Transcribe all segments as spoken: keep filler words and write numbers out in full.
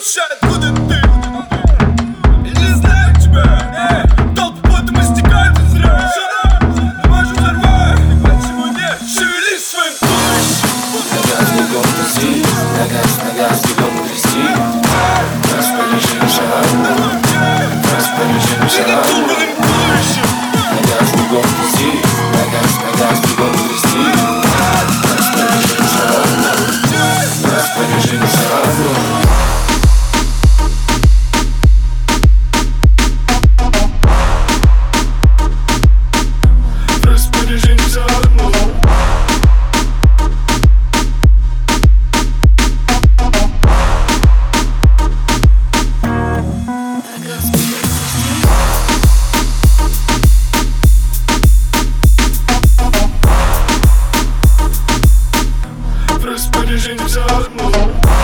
Слушай, откуда ты? Я не знаю тебя. Эй, толпы потом истекают из зря. Можем взорвать, почему нет? Шевелись своим туловищем. На газ бегом трясти, на газ, на газ бегом трясти. Распоряжение шагом, распоряжение шагом. На газ бегом трясти, на газ, на газ бегом трясти. Распоряжение шагом, распоряжение шагом. Распоряжение заодно.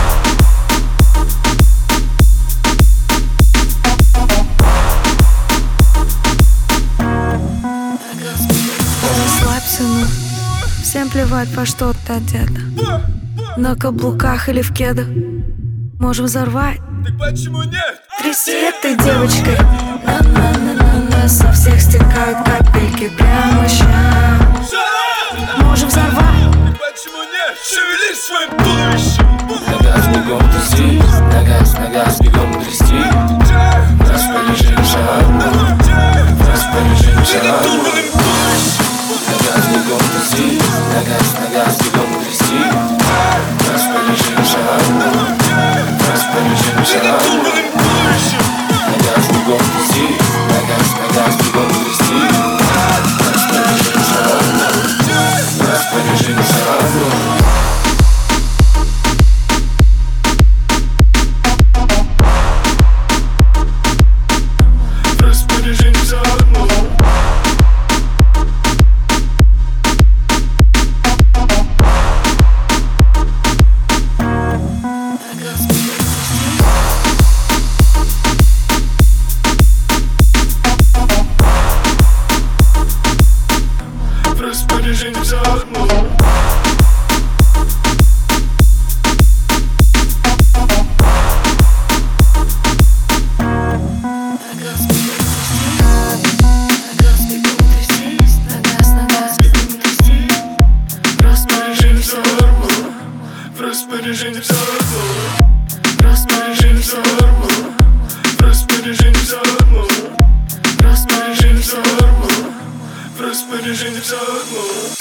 Расслабься, ну. Всем плевать, во что ты одета. На каблуках или в кедах. Можем взорвать. Так почему нет? Тряси этой девочкой. На-на-на-на-на. Со всех стекают капельки прямо щас. Можем взорвать. Так почему нет? Шевелись своим туловищем. На газ бегом трясти, на газ, на газ бегом трясти. Распоряжение шагом, распоряжение шагом. На газ бегом трясти, на газ, на газ бегом трясти. Распоряжение шагом, распоряжение шагом. На газ бегом трясти, на газ, на газ бегом трясти. Распоряжение шагом, распоряжение шагом. Распоряжение заодно. Распоряжение заодно. Распоряжение заодно. Распоряжение заодно. Распоряжение заодно. Распоряжение заодно. Распоряжение заодно.